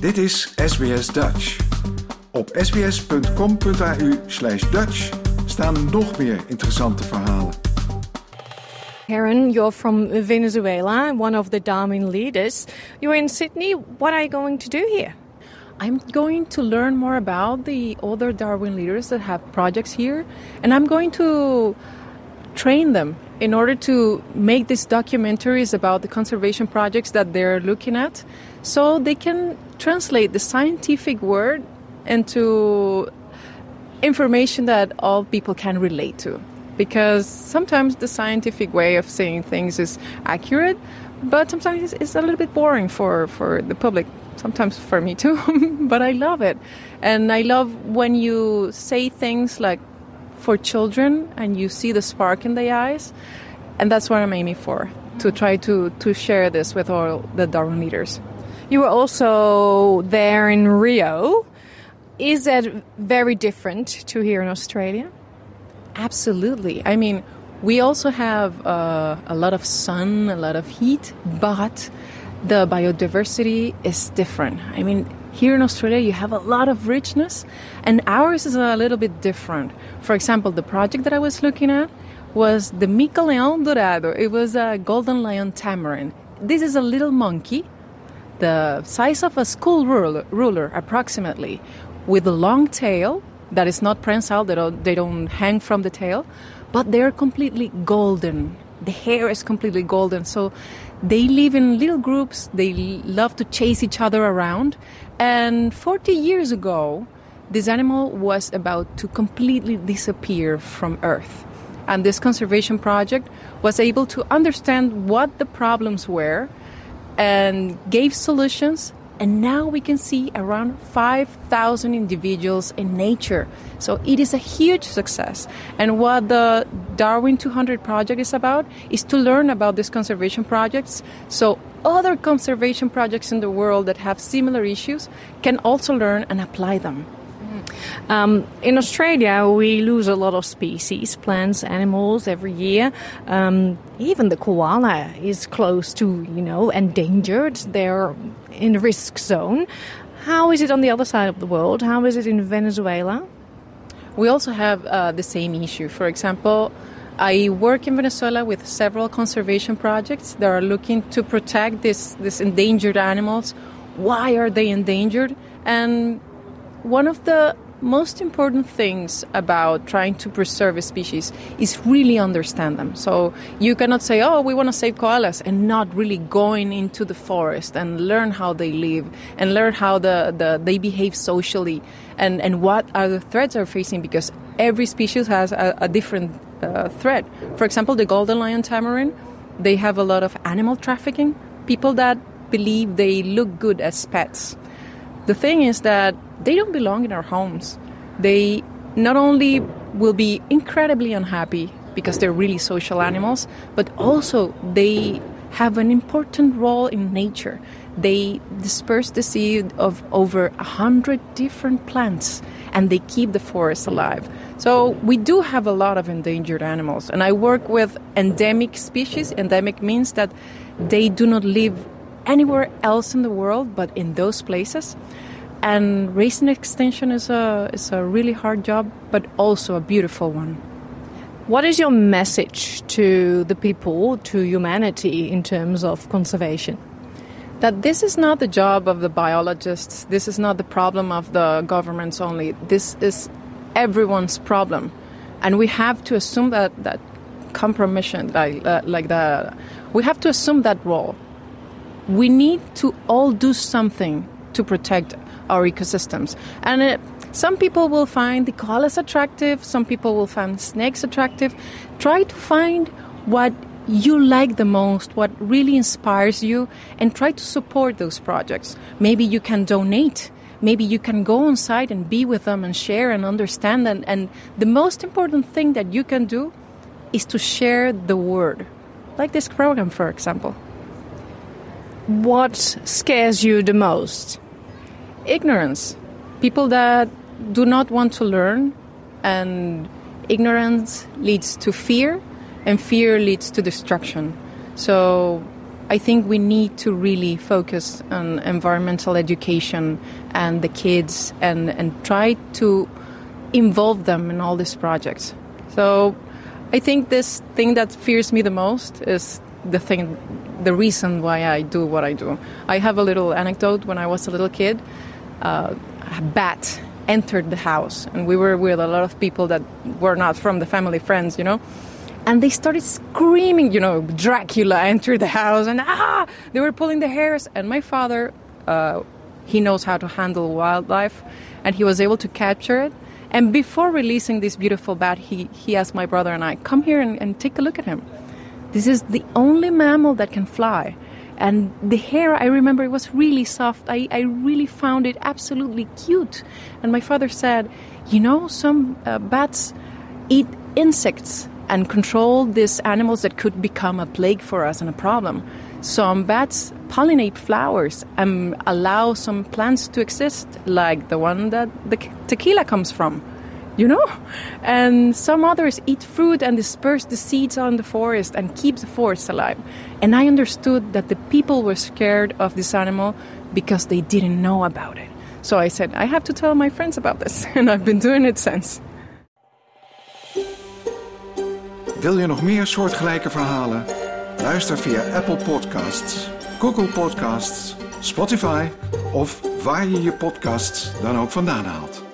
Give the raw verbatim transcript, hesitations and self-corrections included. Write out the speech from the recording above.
Dit is S B S Dutch. Op sbs.com.au slash Dutch staan nog meer interessante verhalen. Karen, you're from Venezuela, one of the Darwin leaders. You're in Sydney. What are you going to do here? I'm going to learn more about the other Darwin leaders that have projects here, and I'm going to train them in order to make these documentaries about the conservation projects that they're looking at, so they can translate the scientific word into information that all people can relate to. Because sometimes the scientific way of saying things is accurate, but sometimes it's a little bit boring for, for the public. Sometimes for me too, but I love it. And I love when you say things like for children and you see the spark in their eyes. And that's what I'm aiming for, to try to, to share this with all the Darwin leaders. You were also there in Rio. Is that very different to here in Australia? Absolutely. I mean, we also have uh, a lot of sun, a lot of heat, but the biodiversity is different. I mean, here in Australia, you have a lot of richness, and ours is a little bit different. For example, the project that I was looking at was the Mica León Dorado. It was a golden lion tamarin. This is a little monkey, the size of a school ruler, ruler approximately, with a long tail that is not prehensile. They don't, they don't hang from the tail, but they're completely golden. The hair is completely golden. So they live in little groups. They love to chase each other around. And forty years ago, this animal was about to completely disappear from Earth. And this conservation project was able to understand what the problems were and gave solutions. And now we can see around five thousand individuals in nature. So it is a huge success. And what the Darwin two hundred project is about is to learn about these conservation projects, so other conservation projects in the world that have similar issues can also learn and apply them. Um, in Australia, we lose a lot of species, plants, animals every year. Um, even the koala is close to, you know, endangered. They're in the risk zone. How is it on the other side of the world? How is it in Venezuela? We also have uh, the same issue. For example, I work in Venezuela with several conservation projects that are looking to protect this, this endangered animals. Why are they endangered? And one of the most important things about trying to preserve a species is really understand them. So you cannot say, oh, we want to save koalas, and not really going into the forest and learn how they live and learn how the, the they behave socially and, and what are the threats they're facing, because every species has a, a different uh, threat. For example, the golden lion tamarin, they have a lot of animal trafficking, people that believe they look good as pets. The thing is that they don't belong in our homes. They not only will be incredibly unhappy because they're really social animals, but also they have an important role in nature. They disperse the seed of over a hundred different plants, and they keep the forest alive. So we do have a lot of endangered animals, and I work with endemic species. Endemic means that they do not live anywhere else in the world but in those places. And raising extinction is a is a really hard job, but also a beautiful one. What is your message to the people, to humanity, in terms of conservation? That this is not the job of the biologists. This is not the problem of the governments only. This is everyone's problem. And we have to assume that, that compromission, like, uh, like the, we have to assume that role. We need to all do something to protect our ecosystems. And it, some people will find the koalas attractive, some people will find snakes attractive. Try to find what you like the most, what really inspires you, and try to support those projects. Maybe you can donate. Maybe you can go on site and be with them and share and understand. And, and the most important thing that you can do is to share the word, like this program, for example. What scares you the most? Ignorance. People that do not want to learn, and ignorance leads to fear, and fear leads to destruction. So I think we need to really focus on environmental education and the kids and, and try to involve them in all these projects. So I think this thing that fears me the most is the thing, the reason why I do what I do. I have a little anecdote. When I was a little kid, uh, a bat entered the house, and we were with a lot of people that were not from the family, friends, you know, and they started screaming, you know, Dracula entered the house, and ah, they were pulling their hairs. And my father, uh, he knows how to handle wildlife, and he was able to capture it. And before releasing this beautiful bat, he, he asked my brother and I, come here and, and take a look at him. This is the only mammal that can fly. And the hair, I remember, it was really soft. I, I really found it absolutely cute. And my father said, you know, some uh, bats eat insects and control these animals that could become a plague for us and a problem. Some bats pollinate flowers and allow some plants to exist, like the one that the tequila comes from, you know? And some others eat fruit and disperse the seeds on the forest and keep the forest alive. And I understood that the people were scared of this animal because they didn't know about it. So I said, I have to tell my friends about this. And I've been doing it since. Wil je nog meer soortgelijke verhalen? Luister via Apple Podcasts, Google Podcasts, Spotify of waar je je podcasts dan ook vandaan haalt.